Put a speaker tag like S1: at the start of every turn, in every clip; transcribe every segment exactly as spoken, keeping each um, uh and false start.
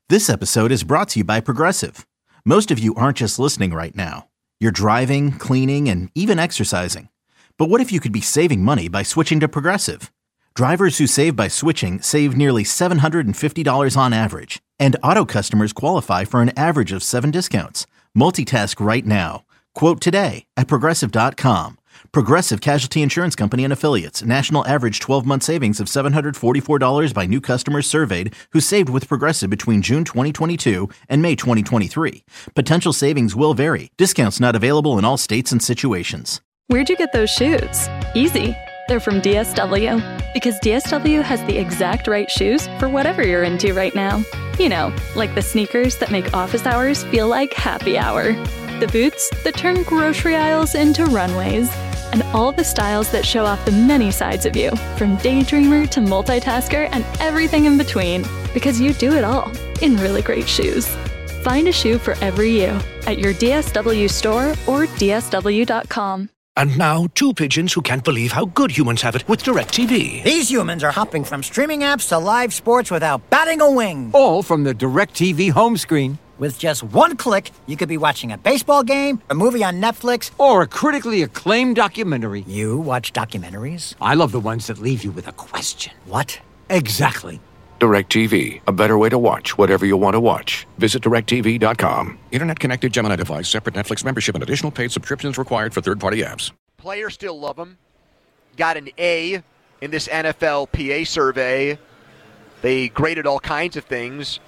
S1: This episode is brought to you by Progressive. Most of you aren't just listening right now. You're driving, cleaning, and even exercising. But what if you could be saving money by switching to Progressive? Drivers who save by switching save nearly seven hundred fifty dollars on average. And auto customers qualify for an average of seven discounts. Multitask right now. Quote today at Progressive dot com. Progressive Casualty Insurance Company and Affiliates. National average twelve-month savings of seven hundred forty-four dollars by new customers surveyed who saved with Progressive between June twenty twenty-two and May twenty twenty-three. Potential savings will vary. Discounts not available in all states and situations.
S2: Where'd you get those shoes? Easy. They're from D S W. Because D S W has the exact right shoes for whatever you're into right now. You know, like the sneakers that make office hours feel like happy hour. The boots that turn grocery aisles into runways. And all the styles that show off the many sides of you, from daydreamer to multitasker and everything in between, because you do it all in really great shoes. Find a shoe for every you at your D S W store or D S W dot com.
S3: And now, two pigeons who can't believe how good humans have it with DirecTV.
S4: These humans are hopping from streaming apps to live sports without batting a wing.
S5: All from the DirecTV home screen.
S4: With just one click, you could be watching a baseball game, a movie on Netflix,
S5: or a critically acclaimed documentary.
S4: You watch documentaries?
S5: I love the ones that leave you with a question.
S4: What?
S5: Exactly.
S3: DirecTV, a better way to watch whatever you want to watch. Visit Direct T V dot com.
S6: Internet-connected Gemini device, separate Netflix membership, and additional paid subscriptions required for third-party apps.
S7: Players still love him. Got an A in this N F L P A survey. They graded all kinds of things.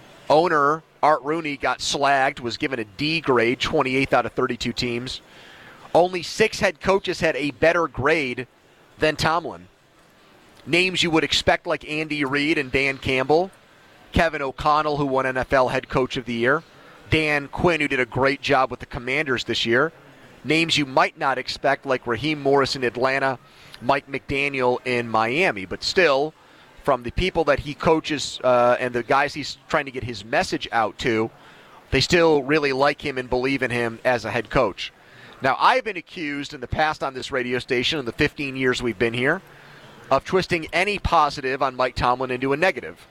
S7: Owner Art Rooney got slagged, was given a D grade, twenty-eighth out of thirty-two teams. Only six head coaches had a better grade than Tomlin. Names you would expect like Andy Reid and Dan Campbell, Kevin O'Connell, who won N F L Head Coach of the Year, Dan Quinn, who did a great job with the Commanders this year. Names you might not expect like Raheem Morris in Atlanta, Mike McDaniel in Miami, but still, from the people that he coaches uh, and the guys he's trying to get his message out to, they still really like him and believe in him as a head coach. Now, I've been accused in the past on this radio station in the fifteen years we've been here of twisting any positive on Mike Tomlin into a negative.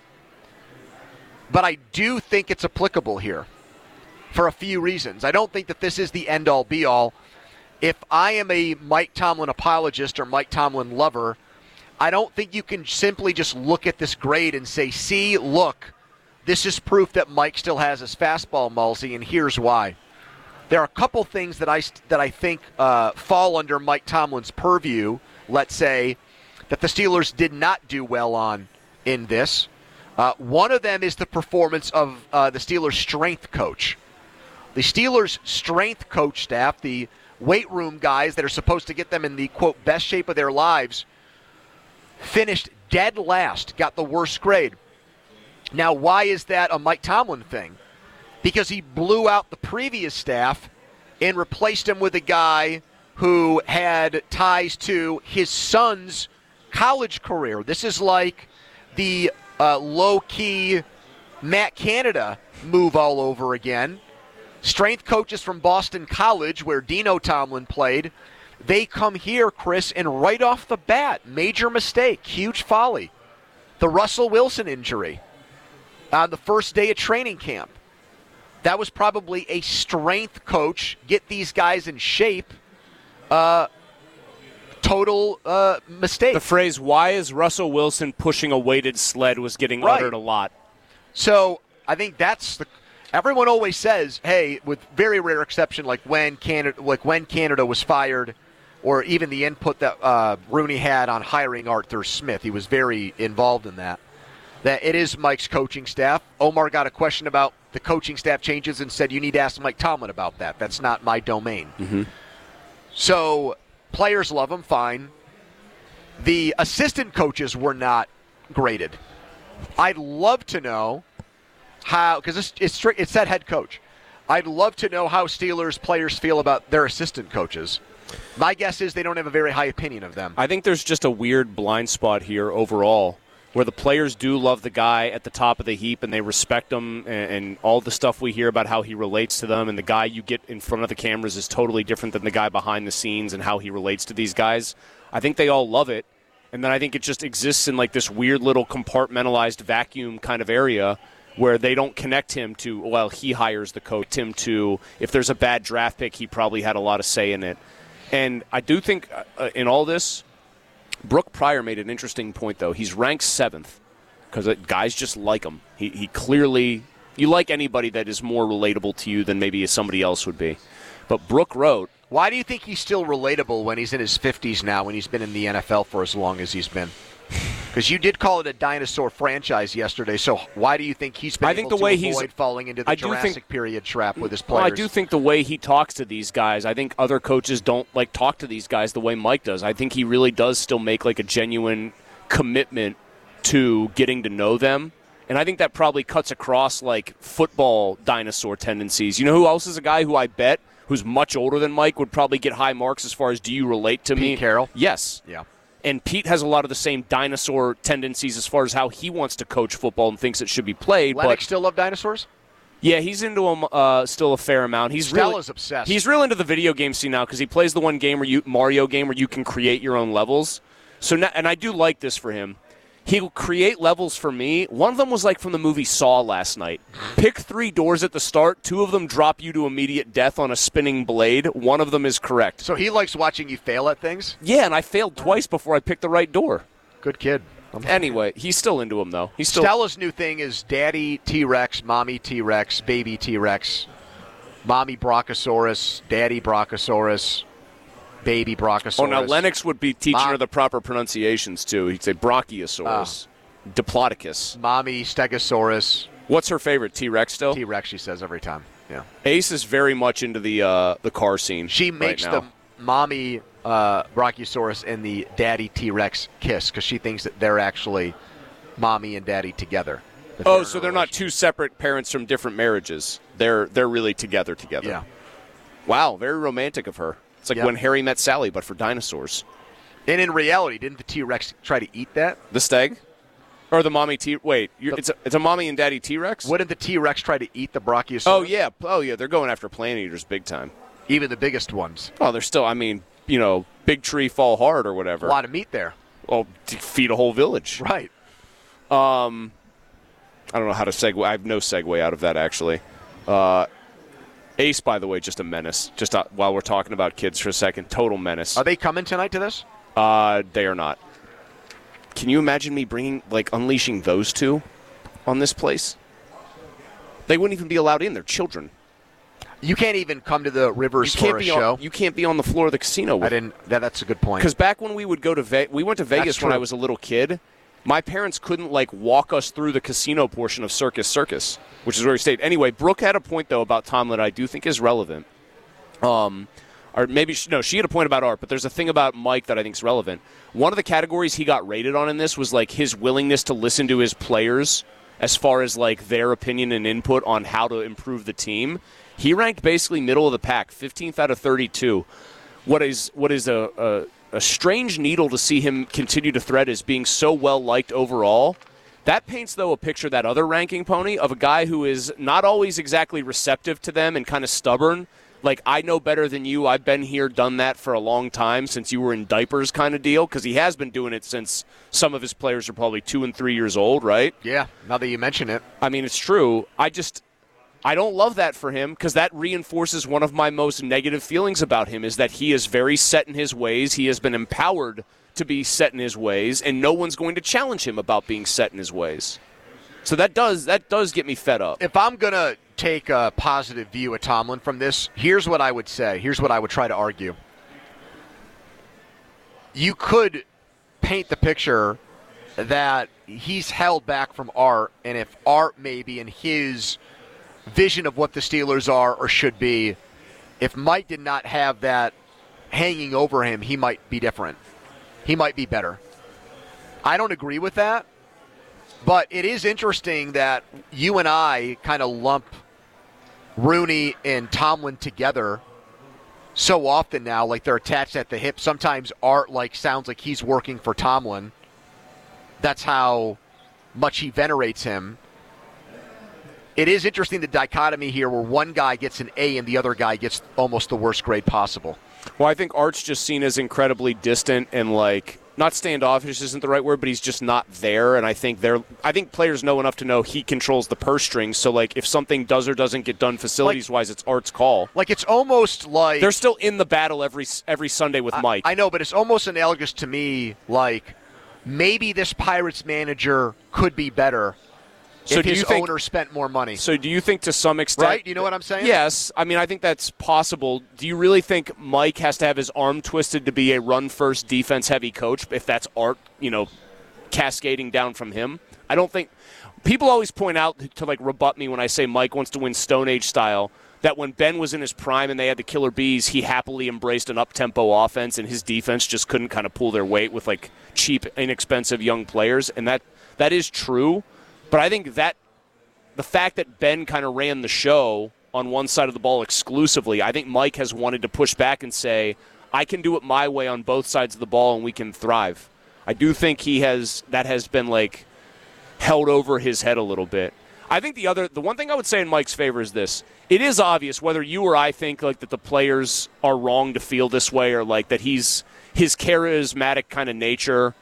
S7: But I do think it's applicable here for a few reasons. I don't think that this is the end-all, be-all. If I am a Mike Tomlin apologist or Mike Tomlin lover, I don't think you can simply just look at this grade and say, see, look, this is proof that Mike still has his fastball mulsy, and here's why. There are a couple things that I, that I think uh, fall under Mike Tomlin's purview, let's say, that the Steelers did not do well on in this. Uh, one of them is the performance of uh, the Steelers' strength coach. The Steelers' strength coach staff, the weight room guys that are supposed to get them in the, quote, best shape of their lives, finished dead last, got the worst grade. Now, why is that a Mike Tomlin thing? Because he blew out the previous staff and replaced him with a guy who had ties to his son's college career. This is like the uh, low-key Matt Canada move all over again. Strength coaches from Boston College, where Dino Tomlin played, they come here, Chris, and right off the bat, major mistake, huge folly. The Russell Wilson injury on the first day of training camp. That was probably a strength coach, get these guys in shape, uh, total uh, mistake.
S8: The phrase, why is Russell Wilson pushing a weighted sled, was getting
S7: right.
S8: uttered a lot.
S7: So I think that's the... Everyone always says, hey, with very rare exception, like when Canada, like when Canada was fired, or even the input that uh, Rooney had on hiring Arthur Smith. He was very involved in that. That it is Mike's coaching staff. Omar got a question about the coaching staff changes and said, you need to ask Mike Tomlin about that. That's not my domain.
S8: Mm-hmm.
S7: So players love him, fine. The assistant coaches were not graded. I'd love to know how, because it's, it's, it said head coach. I'd love to know how Steelers players feel about their assistant coaches. My guess is they don't have a very high opinion of them.
S8: I think there's just a weird blind spot here overall, where the players do love the guy at the top of the heap and they respect him, and, and all the stuff we hear about how he relates to them, and the guy you get in front of the cameras is totally different than the guy behind the scenes and how he relates to these guys. I think they all love it, and then I think it just exists in like this weird little compartmentalized vacuum kind of area where they don't connect him to, well, he hires the coach, him to, if there's a bad draft pick, he probably had a lot of say in it. And I do think uh, in all this, Brooke Pryor made an interesting point, though. He's ranked seventh because guys just like him. He, he clearly, you like anybody that is more relatable to you than maybe somebody else would be. But Brooke wrote,
S7: why do you think he's still relatable when he's in his fifties now, when he's been in the N F L for as long as he's been? Because you did call it a dinosaur franchise yesterday, so why do you think he's been
S8: I think
S7: able
S8: the way
S7: to avoid
S8: he's,
S7: falling into the
S8: I
S7: Jurassic
S8: think,
S7: period trap with his players?
S8: Well, I do think the way he talks to these guys, I think other coaches don't like talk to these guys the way Mike does. I think he really does still make like a genuine commitment to getting to know them. And I think that probably cuts across like football dinosaur tendencies. You know who else is a guy who I bet who's much older than Mike would probably get high marks as far as do you relate to
S7: Pete
S8: me?
S7: Pete Carroll?
S8: Yes.
S7: Yeah.
S8: And Pete has a lot of the same dinosaur tendencies as far as how he wants to coach football and thinks it should be played.
S7: Lennox
S8: but
S7: still love dinosaurs?
S8: Yeah, he's into them uh, still a fair amount. He's
S7: Stella's
S8: really,
S7: obsessed.
S8: He's real into the video game scene now because he plays the one game where you Mario game where you can create your own levels. So now, and I do like this for him. He'll create levels for me. One of them was like from the movie Saw last night. Pick three doors at the start. Two of them drop you to immediate death on a spinning blade. One of them is correct.
S7: So he likes watching you fail at things?
S8: Yeah, and I failed twice before I picked the right door.
S7: Good kid.
S8: Anyway, he's still into him, though. He's still
S7: Stella's new thing is daddy T-Rex, mommy T-Rex, baby T-Rex, mommy Brachiosaurus, daddy Brachiosaurus, baby Brachiosaurus.
S8: Oh, now Lennox would be teaching
S7: Mom-
S8: her the proper pronunciations, too. He'd say Brachiosaurus, uh, Diplodocus.
S7: Mommy Stegosaurus.
S8: What's her favorite, T-Rex still?
S7: T-Rex, she says every time. Yeah.
S8: Ace is very much into the uh, the car scene.
S7: She makes
S8: right now.
S7: the mommy uh, Brachiosaurus and the daddy T-Rex kiss because she thinks that they're actually mommy and daddy together.
S8: Oh, so they're not two separate parents from different marriages. They're they're really together together.
S7: Yeah.
S8: Wow, very romantic of her. It's like
S7: yep.
S8: when Harry met Sally, but for dinosaurs.
S7: And in reality, didn't the T-Rex try to eat that?
S8: The steg? Or the mommy T? Wait, you're, the, it's a it's a mommy and daddy T-Rex.
S7: Wouldn't the T-Rex try to eat the Brachiosaurus?
S8: Oh yeah, oh yeah, they're going after plant eaters big time.
S7: Even the biggest ones.
S8: Oh, they're still. I mean, you know, big tree fall hard or whatever.
S7: A lot of meat there.
S8: Well, to feed a whole village.
S7: Right.
S8: Um, I don't know how to segue. I have no segue out of that actually. Uh, Ace, by the way, just a menace. Just uh, while we're talking about kids for a second, total menace.
S7: Are they coming tonight to this?
S8: Uh, they are not. Can you imagine me bringing, like, unleashing those two on this place? They wouldn't even be allowed in. They're children.
S7: You can't even come to the Rivers
S8: you can't
S7: for a
S8: be
S7: show.
S8: On, you can't be on the floor of the casino with
S7: I didn't. That, that's a good point.
S8: Because back when we would go to Ve- we went to Vegas when I was a little kid. My parents couldn't, like, walk us through the casino portion of Circus Circus, which is where we stayed. Anyway, Brooke had a point, though, about Tomlin I do think is relevant. Um, or maybe, she, no, she had a point about art, but there's a thing about Mike that I think is relevant. One of the categories he got rated on in this was, like, his willingness to listen to his players as far as, like, their opinion and input on how to improve the team. He ranked basically middle of the pack, fifteenth out of thirty-two. What is what is a... a A strange needle to see him continue to thread as being so well-liked overall. That paints, though, a picture, that other ranking pony, of a guy who is not always exactly receptive to them and kind of stubborn. Like, I know better than you. I've been here, done that for a long time since you were in diapers kind of deal, because he has been doing it since some of his players are probably two and three years old, right?
S7: Yeah, now that you mention it.
S8: I mean, it's true. I just... I don't love that for him because that reinforces one of my most negative feelings about him is that he is very set in his ways. He has been empowered to be set in his ways, and no one's going to challenge him about being set in his ways. So that does that does get me fed up.
S7: If I'm going to take a positive view of Tomlin from this, here's what I would say. Here's what I would try to argue. You could paint the picture that he's held back from Art, and if Art maybe in his vision of what the Steelers are or should be, if Mike did not have that hanging over him, he might be different. He might be better. I don't agree with that, but it is interesting that you and I kind of lump Rooney and Tomlin together so often now, like they're attached at the hip. Sometimes Art like sounds like he's working for Tomlin. That's how much he venerates him. It is interesting, the dichotomy here where one guy gets an A and the other guy gets almost the worst grade possible.
S8: Well, I think Art's just seen as incredibly distant and, like, not standoffish isn't the right word, but he's just not there. And I think they're, I think players know enough to know he controls the purse strings. So, like, if something does or doesn't get done facilities-wise, like, it's Art's call.
S7: Like, it's almost like...
S8: They're still in the battle every every Sunday with
S7: I,
S8: Mike.
S7: I know, but it's almost analogous to me, like, maybe this Pirates manager could be better
S8: so
S7: if
S8: do
S7: his
S8: you think,
S7: owner spent more money.
S8: So do you think to some extent...
S7: Right? You know what I'm saying?
S8: Yes. I mean, I think that's possible. Do you really think Mike has to have his arm twisted to be a run-first, defense-heavy coach if that's Art, you know, cascading down from him? I don't think... People always point out to, like, rebut me when I say Mike wants to win Stone Age style, that when Ben was in his prime and they had the killer bees, he happily embraced an up-tempo offense and his defense just couldn't kind of pull their weight with, like, cheap, inexpensive young players. And that that is true. But I think that the fact that Ben kind of ran the show on one side of the ball exclusively, I think Mike has wanted to push back and say, I can do it my way on both sides of the ball and we can thrive. I do think he has that has been, like, held over his head a little bit. I think the other, the one thing I would say in Mike's favor is this. It is obvious, whether you or I think, like, that the players are wrong to feel this way, or, like, that he's his charismatic kind of nature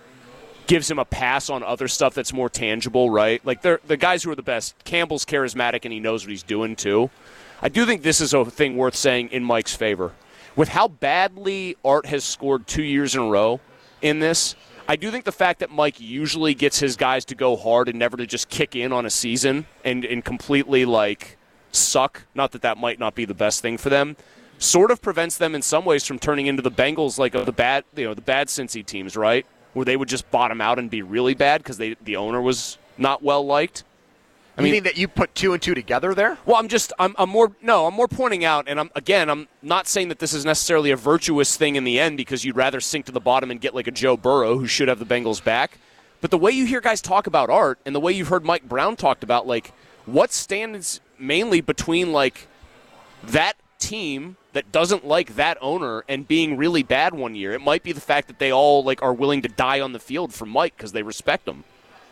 S8: gives him a pass on other stuff that's more tangible, right? Like, they're, the guys who are the best, Campbell's charismatic and he knows what he's doing too. I do think this is a thing worth saying in Mike's favor. With how badly Art has scored two years in a row in this, I do think the fact that Mike usually gets his guys to go hard and never to just kick in on a season and, and completely, like, suck, not that that might not be the best thing for them, sort of prevents them in some ways from turning into the Bengals, like, of the bad, you know, the bad Cincy teams, right? Where they would just bottom out and be really bad because they the owner was not well liked. I
S7: you
S8: mean,
S7: mean that you put two and two together there?
S8: Well, I'm just I'm, I'm more no I'm more pointing out, and I'm again I'm not saying that this is necessarily a virtuous thing in the end because you'd rather sink to the bottom and get like a Joe Burrow who should have the Bengals back. But the way you hear guys talk about Art and the way you've heard Mike Brown talked about, like, what stands mainly between, like, that team that doesn't like that owner and being really bad one year, it might be the fact that they all, like, are willing to die on the field for Mike because they respect him.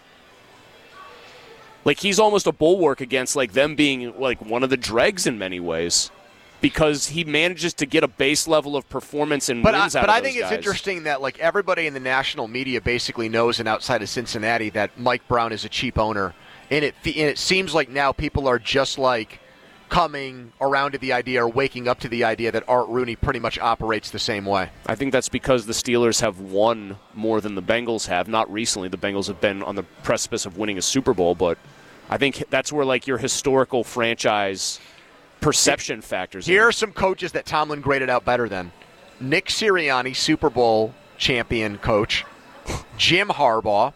S8: Like, he's almost a bulwark against, like, them being, like, one of the dregs in many ways because he manages to get a base level of performance and
S7: but
S8: wins
S7: I,
S8: out
S7: but
S8: of
S7: I
S8: those
S7: think it's
S8: guys.
S7: interesting that, like, everybody in the national media basically knows, and outside of Cincinnati, that Mike Brown is a cheap owner. And it, and it seems like now people are just, like, coming around to the idea or waking up to the idea that Art Rooney pretty much operates the same way.
S8: I think that's because the Steelers have won more than the Bengals have. Not recently. The Bengals have been on the precipice of winning a Super Bowl, but I think that's where, like, your historical franchise perception factors in.
S7: Here are some coaches that Tomlin graded out better than. Nick Sirianni, Super Bowl champion coach. Jim Harbaugh.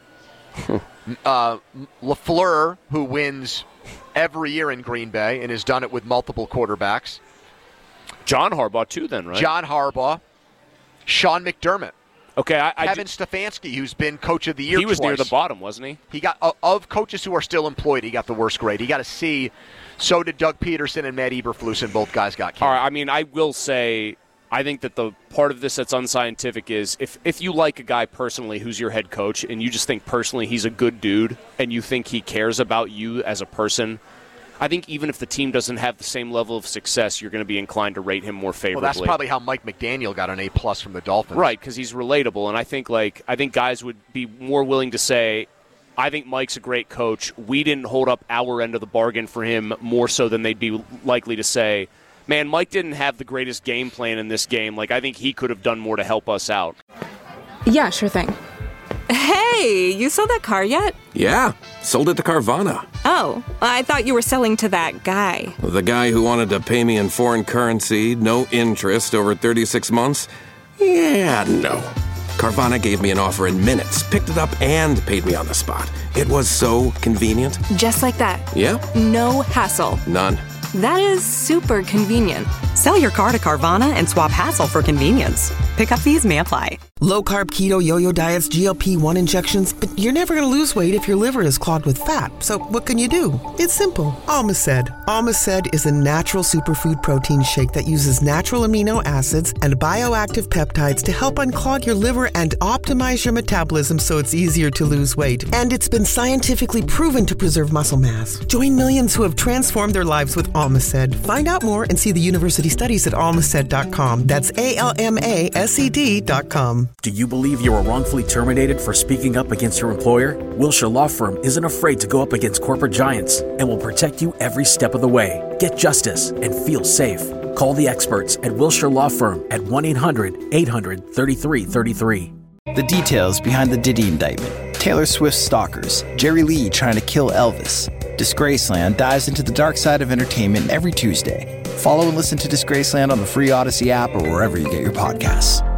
S7: uh, LaFleur, who wins every year in Green Bay and has done it with multiple quarterbacks.
S8: John Harbaugh, too, then, right?
S7: John Harbaugh. Sean McDermott.
S8: Okay, I, I
S7: Kevin
S8: do,
S7: Stefanski, who's been coach of the year
S8: He was
S7: twice.
S8: near the bottom, wasn't he?
S7: He got of coaches who are still employed, he got the worst grade. He got a C. So did Doug Peterson and Matt Eberflus, and both guys got killed.
S8: All right, I mean, I will say, I think that the part of this that's unscientific is if, if you like a guy personally who's your head coach and you just think personally he's a good dude and you think he cares about you as a person, I think even if the team doesn't have the same level of success, you're going to be inclined to rate him more favorably.
S7: Well, that's probably how Mike McDaniel got an A plus from the Dolphins.
S8: Right, because he's relatable, and I think like I think guys would be more willing to say, I think Mike's a great coach. We didn't hold up our end of the bargain for him more so than they'd be likely to say, man, Mike didn't have the greatest game plan in this game. Like, I think he could have done more to help us out.
S9: Yeah, sure thing. Hey, you sold that car yet?
S10: Yeah, sold it to Carvana.
S9: Oh, I thought you were selling to that guy.
S10: The guy who wanted to pay me in foreign currency, no interest, over thirty-six months? Yeah, no. Carvana gave me an offer in minutes, picked it up, and paid me on the spot. It was so convenient.
S9: Just like that.
S10: Yeah?
S9: No hassle.
S10: None.
S9: That is super convenient.
S11: Sell your car to Carvana and swap hassle for convenience. Pickup fees may apply.
S12: Low-carb keto yo-yo diets, G L P one injections, but you're never going to lose weight if your liver is clogged with fat. So what can you do? It's simple. Almaced. Almaced is a natural superfood protein shake that uses natural amino acids and bioactive peptides to help unclog your liver and optimize your metabolism so it's easier to lose weight. And it's been scientifically proven to preserve muscle mass. Join millions who have transformed their lives with Almaced. Find out more and see the university studies at almaced dot com. That's A L M A S E D dot com.
S13: Do you believe you were wrongfully terminated for speaking up against your employer? Wilshire Law Firm isn't afraid to go up against corporate giants and will protect you every step of the way. Get justice and feel safe. Call the experts at Wilshire Law Firm at one eight hundred eight hundred thirty-three thirty-three.
S14: The details behind the Diddy indictment. Taylor Swift's stalkers. Jerry Lee trying to kill Elvis. Disgraceland dives into the dark side of entertainment every Tuesday. Follow and listen to Disgraceland on the free Odyssey app or wherever you get your podcasts.